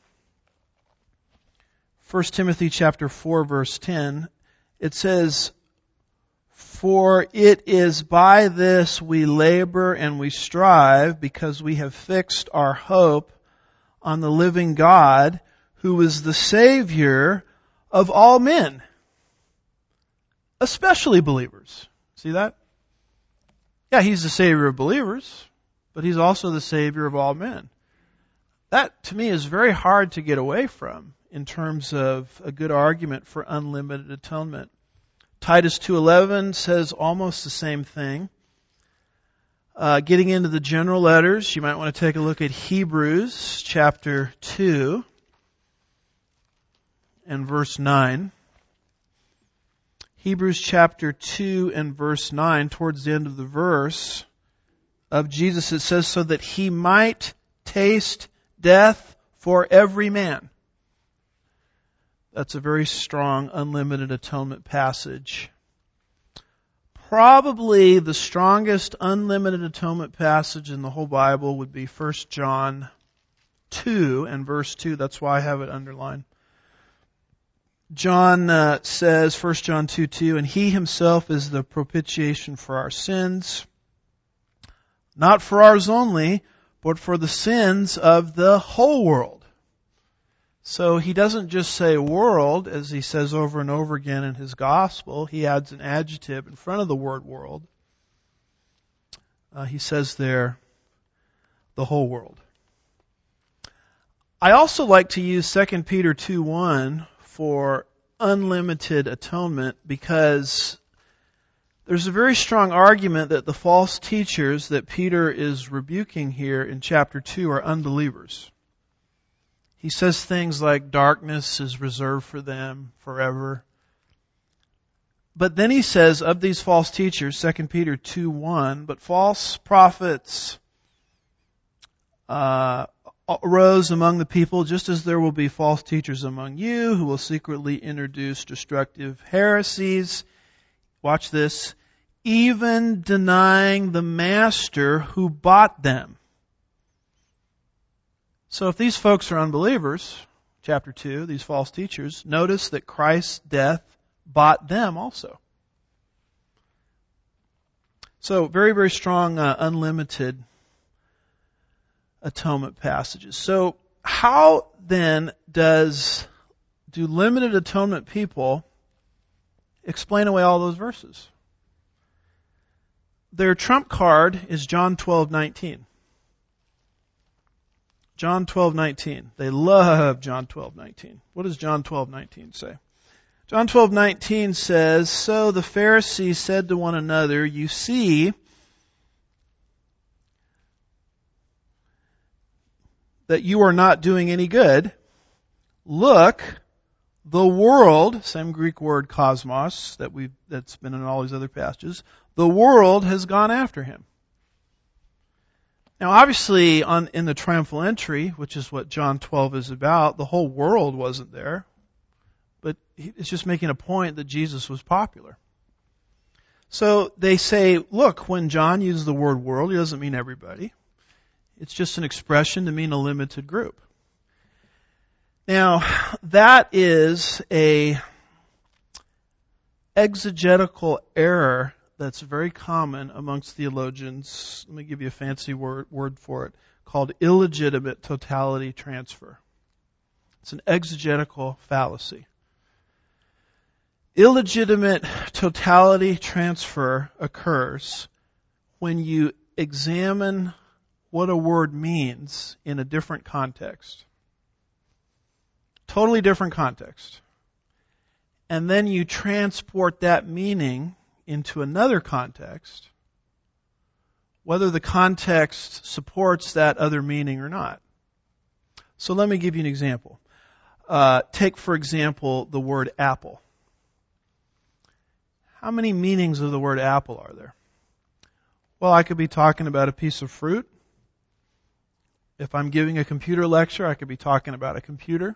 1 Timothy chapter 4 verse 10, it says, "For it is by this we labor and we strive, because we have fixed our hope on the living God, who is the Savior of all men, especially believers." See that? Yeah, He's the Savior of believers, but He's also the Savior of all men. That, to me, is very hard to get away from in terms of a good argument for unlimited atonement. Titus 2:11 says almost the same thing. Getting into the general letters, you might want to take a look at Hebrews chapter 2 and verse 9. Hebrews chapter 2 and verse 9, towards the end of the verse of Jesus, it says, "So that He might taste death for every man." That's a very strong, unlimited atonement passage. Probably the strongest unlimited atonement passage in the whole Bible would be 1 John 2 and verse 2. That's why I have it underlined. John says, 1 John 2:2, "And He Himself is the propitiation for our sins, not for ours only, but for the sins of the whole world." So He doesn't just say world, as He says over and over again in His gospel. He adds an adjective in front of the word world. He says there, the whole world. I also like to use 2 Peter 2:1 for unlimited atonement, because there's a very strong argument that the false teachers that Peter is rebuking here in chapter 2 are unbelievers. He says things like darkness is reserved for them forever. But then he says of these false teachers, 2 Peter 2:1, "But false prophets arose among the people, just as there will be false teachers among you, who will secretly introduce destructive heresies." Watch this. "Even denying the master who bought them." So if these folks are unbelievers, chapter 2, these false teachers, notice that Christ's death bought them also. So very, very strong, unlimited atonement passages. So how then do limited atonement people explain away all those verses? Their trump card is John 12:19. John 12:19. They love John 12:19. What does John 12:19 say? John 12:19 says, "So the Pharisees said to one another, 'You see that you are not doing any good. Look, the world,'" same Greek word cosmos that's been in all these other passages, "the world has gone after him." Now obviously in the triumphal entry, which is what John 12 is about, the whole world wasn't there. But it's just making a point that Jesus was popular. So they say, look, when John uses the word world, he doesn't mean everybody. It's just an expression to mean a limited group. Now, that is a exegetical error that's very common amongst theologians. Let me give you a fancy word for it, called illegitimate totality transfer. It's an exegetical fallacy. Illegitimate totality transfer occurs when you examine what a word means in a different context. Totally different context. And then you transport that meaning into another context, whether the context supports that other meaning or not. So let me give you an example. Take, for example, the word apple. How many meanings of the word apple are there? Well, I could be talking about a piece of fruit. If I'm giving a computer lecture, I could be talking about a computer.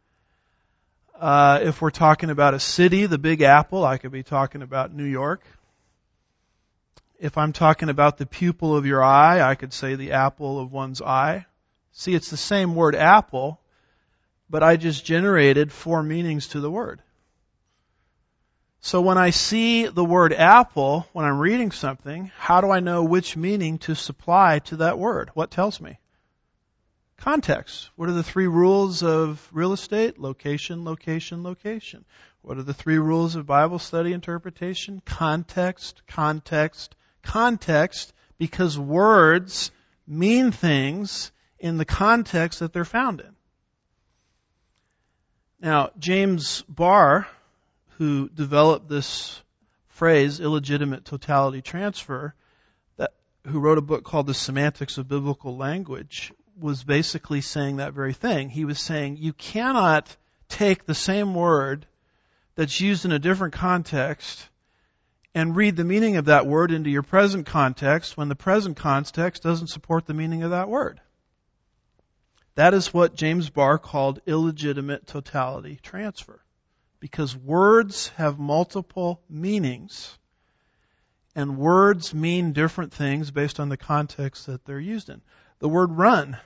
If we're talking about a city, the Big Apple, I could be talking about New York. If I'm talking about the pupil of your eye, I could say the apple of one's eye. See, it's the same word apple, but I just generated 4 meanings to the word. So when I see the word apple, when I'm reading something, how do I know which meaning to supply to that word? What tells me? Context. What are the 3 rules of real estate? Location, location, location. What are the 3 rules of Bible study interpretation? Context, context, context, because words mean things in the context that they're found in. Now, James Barr, who developed this phrase, illegitimate totality transfer, who wrote a book called The Semantics of Biblical Language, was basically saying that very thing. He was saying you cannot take the same word that's used in a different context and read the meaning of that word into your present context when the present context doesn't support the meaning of that word. That is what James Barr called illegitimate totality transfer. Because words have multiple meanings, and words mean different things based on the context that they're used in. The word run.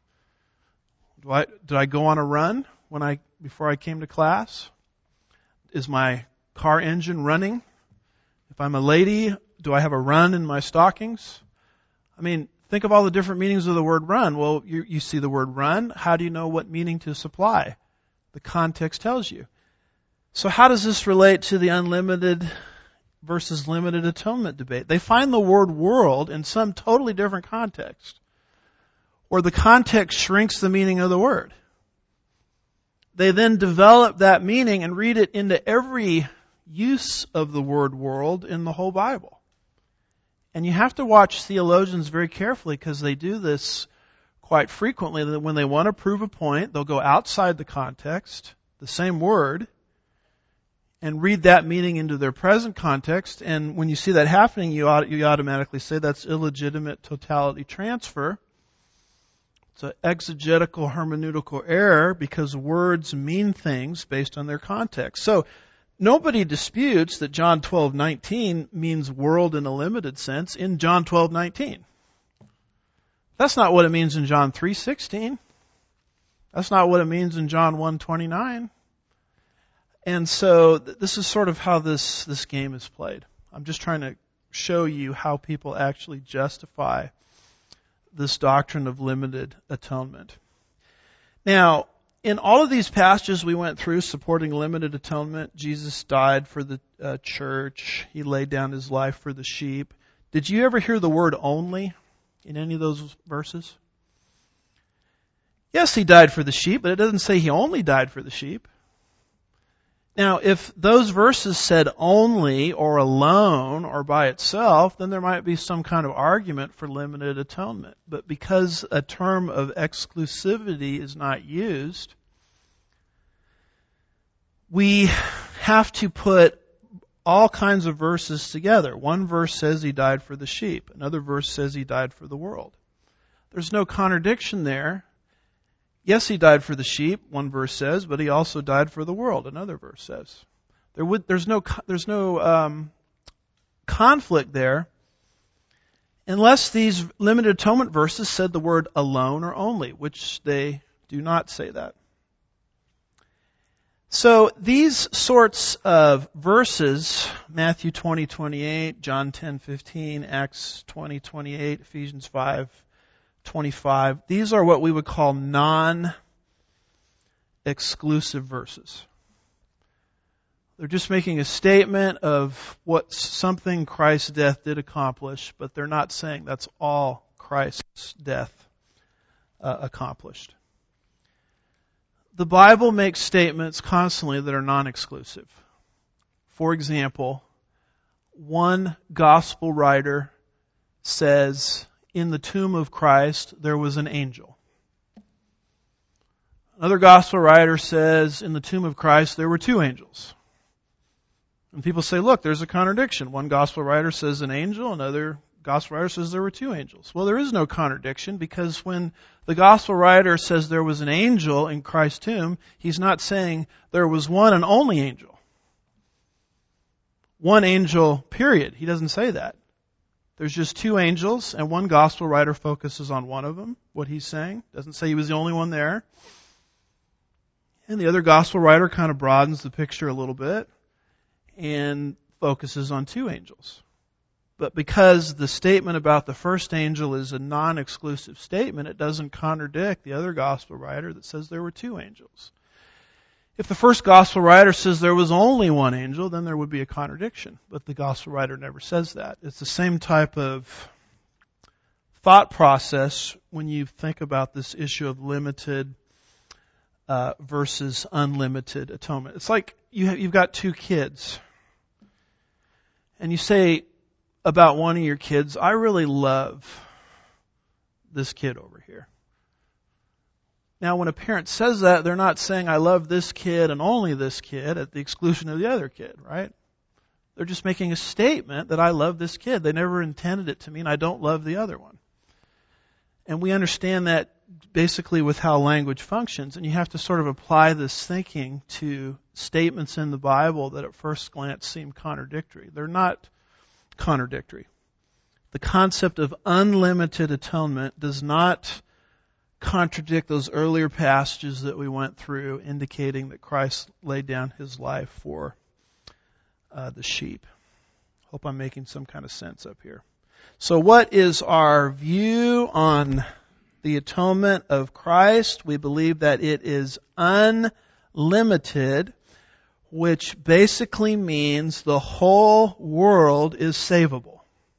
Did I go on a run before I came to class? Is my car engine running? If I'm a lady, do I have a run in my stockings? I mean, think of all the different meanings of the word run. Well, you see the word run. How do you know what meaning to supply? The context tells you. So how does this relate to the unlimited versus limited atonement debate? They find the word world in some totally different context, where the context shrinks the meaning of the word. They then develop that meaning and read it into every use of the word world in the whole Bible. And you have to watch theologians very carefully because they do this quite frequently. When they want to prove a point, they'll go outside the context, the same word, and read that meaning into their present context. And when you see that happening, you automatically say that's illegitimate totality transfer. It's an exegetical hermeneutical error because words mean things based on their context. So nobody disputes that John 12:19 means world in a limited sense in John 12:19. That's not what it means in John 3:16. That's not what it means in John 1:29. And so this is sort of how this game is played. I'm just trying to show you how people actually justify this doctrine of limited atonement. Now, in all of these passages we went through supporting limited atonement, Jesus died for the church. He laid down his life for the sheep. Did you ever hear the word only in any of those verses? Yes, he died for the sheep, but it doesn't say he only died for the sheep. Now, if those verses said only or alone or by itself, then there might be some kind of argument for limited atonement. But because a term of exclusivity is not used, we have to put all kinds of verses together. One verse says he died for the sheep. Another verse says he died for the world. There's no contradiction there. Yes, he died for the sheep, one verse says, but he also died for the world, another verse says. There's no conflict there unless these limited atonement verses said the word alone or only, which they do not say that. So these sorts of verses, Matthew 20:28, John 10:15, Acts 20:28, Ephesians 5:25, these are what we would call non-exclusive verses. They're just making a statement of what something Christ's death did accomplish, but they're not saying that's all Christ's death accomplished. The Bible makes statements constantly that are non-exclusive. For example, One gospel writer says, in the tomb of Christ, there was an angel. Another gospel writer says, in the tomb of Christ, there were two angels. And people say, look, there's a contradiction. One gospel writer says an angel, another gospel writer says there were two angels. Well, there is no contradiction, because when the gospel writer says there was an angel in Christ's tomb, he's not saying there was one and only angel. One angel, period. He doesn't say that. There's just two angels, and one gospel writer focuses on one of them, what he's saying. Doesn't say he was the only one there. And the other gospel writer kind of broadens the picture a little bit and focuses on two angels. But because the statement about the first angel is a non-exclusive statement, it doesn't contradict the other gospel writer that says there were two angels. If the first gospel writer says there was only one angel, then there would be a contradiction. But the gospel writer never says that. It's the same type of thought process when you think about this issue of limited versus unlimited atonement. It's like you've got two kids, and you say about one of your kids, I really love this kid over here. Now, when a parent says that, they're not saying, I love this kid and only this kid at the exclusion of the other kid, right? They're just making a statement that I love this kid. They never intended it to mean I don't love the other one. And we understand that basically with how language functions, and you have to sort of apply this thinking to statements in the Bible that at first glance seem contradictory. They're not contradictory. The concept of unlimited atonement does not contradict those earlier passages that we went through indicating that Christ laid down His life for the sheep. Hope I'm making some kind of sense up here. So what is our view on the atonement of Christ? We believe that it is unlimited, which basically means the whole world is savable.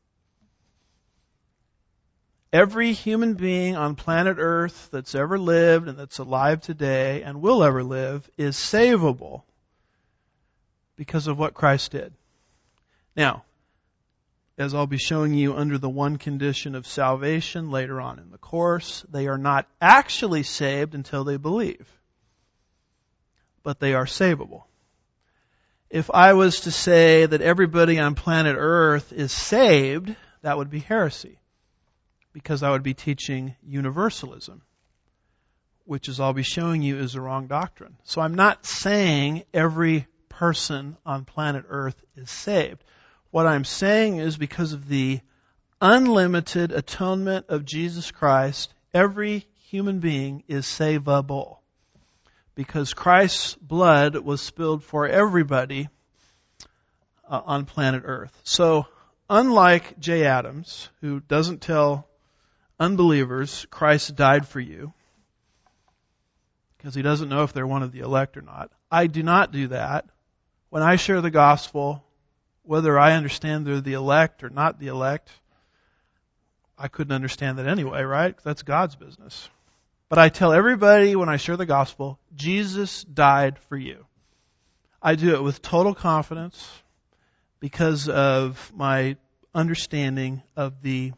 Every human being on planet Earth that's ever lived and that's alive today and will ever live is savable because of what Christ did. Now, as I'll be showing you under the one condition of salvation later on in the course, they are not actually saved until they believe. But they are savable. If I was to say that everybody on planet Earth is saved, that would be heresy. Because I would be teaching universalism, which, as I'll be showing you, is the wrong doctrine. So I'm not saying every person on planet Earth is saved. What I'm saying is because of the unlimited atonement of Jesus Christ, every human being is savable. Because Christ's blood was spilled for everybody on planet Earth. So, unlike Jay Adams, who doesn't tell unbelievers Christ died for you, because he doesn't know if they're one of the elect or not, I do not do that. When I share the gospel, whether I understand they're the elect or not the elect, I couldn't understand that anyway, right? That's God's business. But I tell everybody when I share the gospel, Jesus died for you. I do it with total confidence because of my understanding of the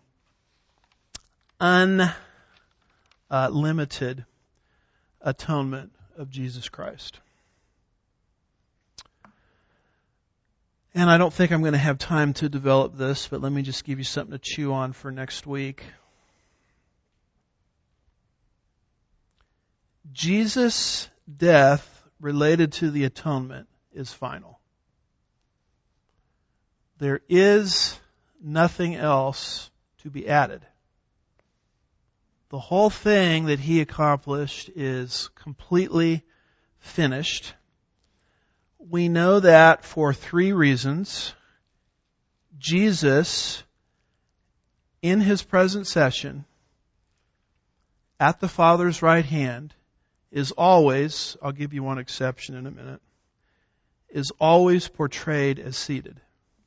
unlimited atonement of Jesus Christ. And I don't think I'm going to have time to develop this, but let me just give you something to chew on for next week. Jesus' death related to the atonement is final. There is nothing else to be added. The whole thing that He accomplished is completely finished. We know that for three reasons. Jesus, in His present session, at the Father's right hand, is always, I'll give you one exception in a minute, is always portrayed as seated.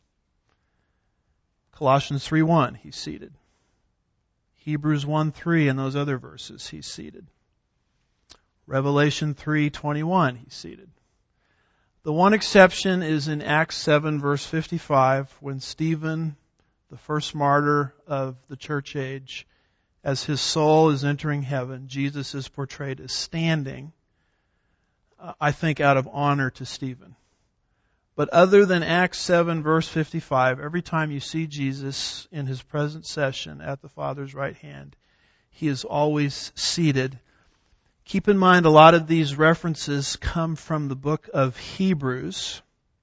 Colossians 3:1, He's seated. Hebrews 1:3 and those other verses, He's seated. Revelation 3:21, He's seated. The one exception is in Acts 7 verse 55 when Stephen, the first martyr of the church age, as his soul is entering heaven, Jesus is portrayed as standing, I think out of honor to Stephen. But other than Acts 7 verse 55, every time you see Jesus in his present session at the Father's right hand, he is always seated. Keep in mind a lot of these references come from the book of Hebrews.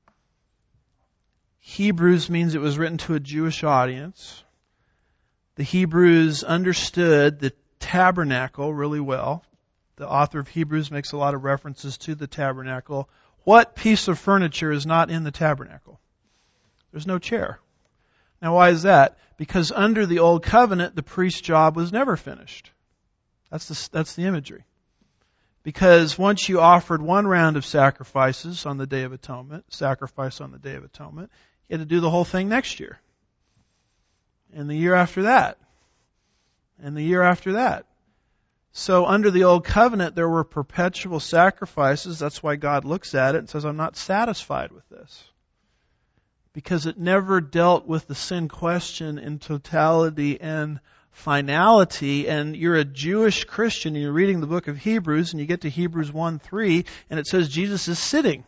Hebrews means it was written to a Jewish audience. The Hebrews understood the tabernacle really well. The author of Hebrews makes a lot of references to the tabernacle. What piece of furniture is not in the tabernacle? There's no chair. Now why is that? Because under the Old Covenant, the priest's job was never finished. That's the imagery. Because once you offered one round of sacrifices on the Day of Atonement, you had to do the whole thing next year. And the year after that. And the year after that. So under the Old Covenant, there were perpetual sacrifices. That's why God looks at it and says, I'm not satisfied with this. Because it never dealt with the sin question in totality and finality. And you're a Jewish Christian and you're reading the book of Hebrews and you get to Hebrews 1:3 and it says Jesus is sitting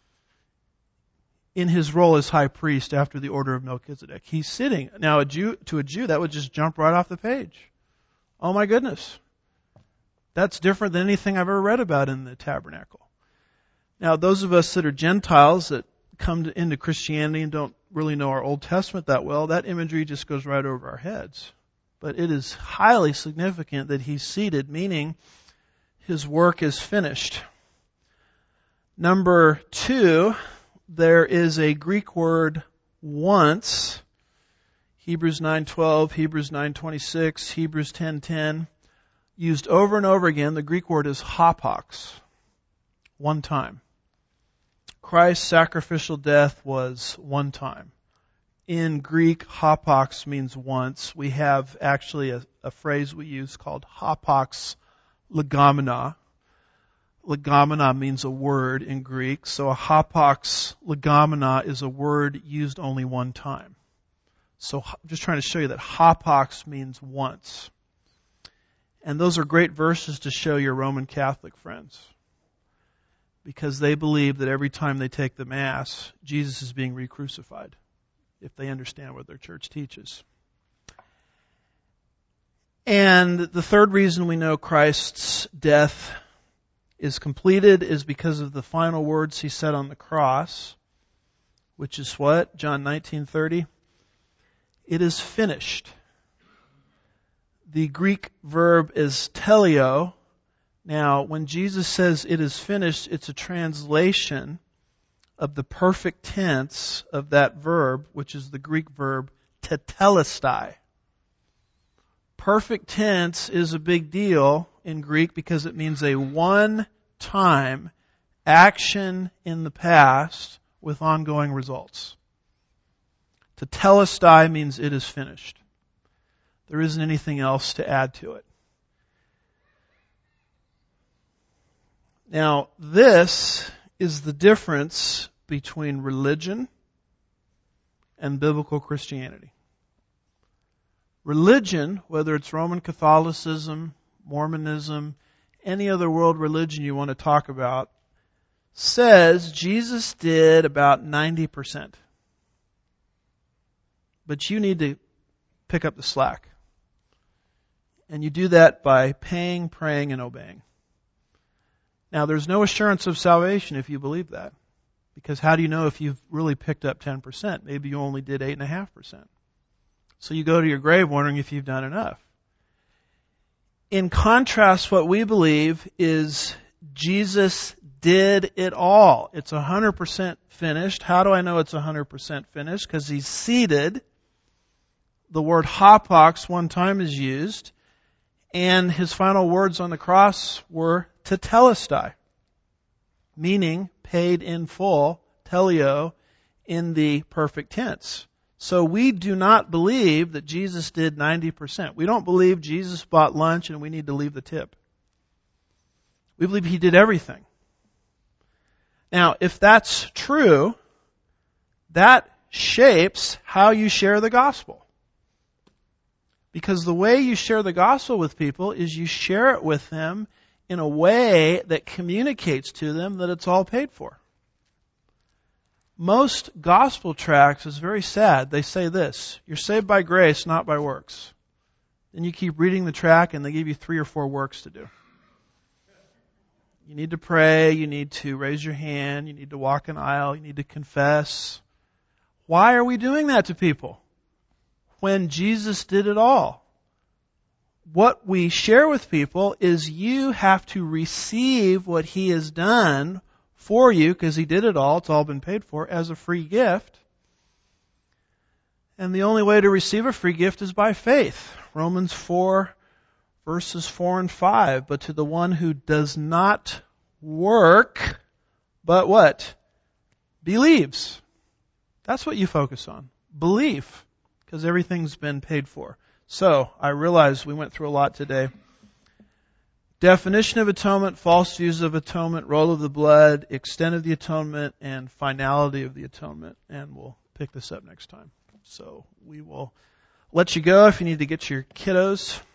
in his role as high priest after the order of Melchizedek. He's sitting. Now to a Jew that would just jump right off the page. Oh my goodness. That's different than anything I've ever read about in the tabernacle. Now those of us that are Gentiles that come into Christianity and don't really know our Old Testament that well, that imagery just goes right over our heads. But it is highly significant that he's seated, meaning his work is finished. Number 2, there is a Greek word once. Hebrews 9:12, Hebrews 9:26, Hebrews 10:10. Used over and over again, the Greek word is hapax. One time. Christ's sacrificial death was one time. In Greek, hapax means once. We have actually a phrase we use called hapax legomena. Legomena means a word in Greek. So a hapax legomena is a word used only one time. So I'm just trying to show you that hapax means once. And those are great verses to show your Roman Catholic friends. Because they believe that every time they take the Mass, Jesus is being re-crucified. If they understand what their church teaches. And the third reason we know Christ's death is completed is because of the final words he said on the cross. Which is what? John 19:30. It is finished. The Greek verb is teleo. Now, when Jesus says it is finished, it's a translation of the perfect tense of that verb, which is the Greek verb tetelestai. Perfect tense is a big deal in Greek because it means a one-time action in the past with ongoing results. Tetelestai means it is finished. There isn't anything else to add to it. Now, this is the difference between religion and biblical Christianity. Religion, whether it's Roman Catholicism, Mormonism, any other world religion you want to talk about, says Jesus did about 90%. But you need to pick up the slack. And you do that by paying, praying, and obeying. Now, there's no assurance of salvation if you believe that. Because how do you know if you've really picked up 10%? Maybe you only did 8.5%. So you go to your grave wondering if you've done enough. In contrast, what we believe is Jesus did it all. It's 100% finished. How do I know it's 100% finished? Because he's seated. The word hapax one time is used. And his final words on the cross were tetelestai, meaning paid in full, teleo, in the perfect tense. So we do not believe that Jesus did 90%. We don't believe Jesus bought lunch and we need to leave the tip. We believe he did everything. Now, if that's true, that shapes how you share the gospel. Because the way you share the gospel with people is you share it with them in a way that communicates to them that it's all paid for. Most gospel tracts is very sad. They say this: you're saved by grace, not by works. Then you keep reading the tract and they give you 3 or 4 works to do. You need to pray, you need to raise your hand, you need to walk an aisle, you need to confess. Why are we doing that to people when Jesus did it all? What we share with people is you have to receive what He has done for you, because He did it all, it's all been paid for, as a free gift. And the only way to receive a free gift is by faith. Romans 4, verses 4 and 5. But to the one who does not work, but what? Believes. That's what you focus on. Belief. Because everything's been paid for. So, I realize we went through a lot today. Definition of atonement, false views of atonement, role of the blood, extent of the atonement, and finality of the atonement. And we'll pick this up next time. So we will let you go if you need to get your kiddos.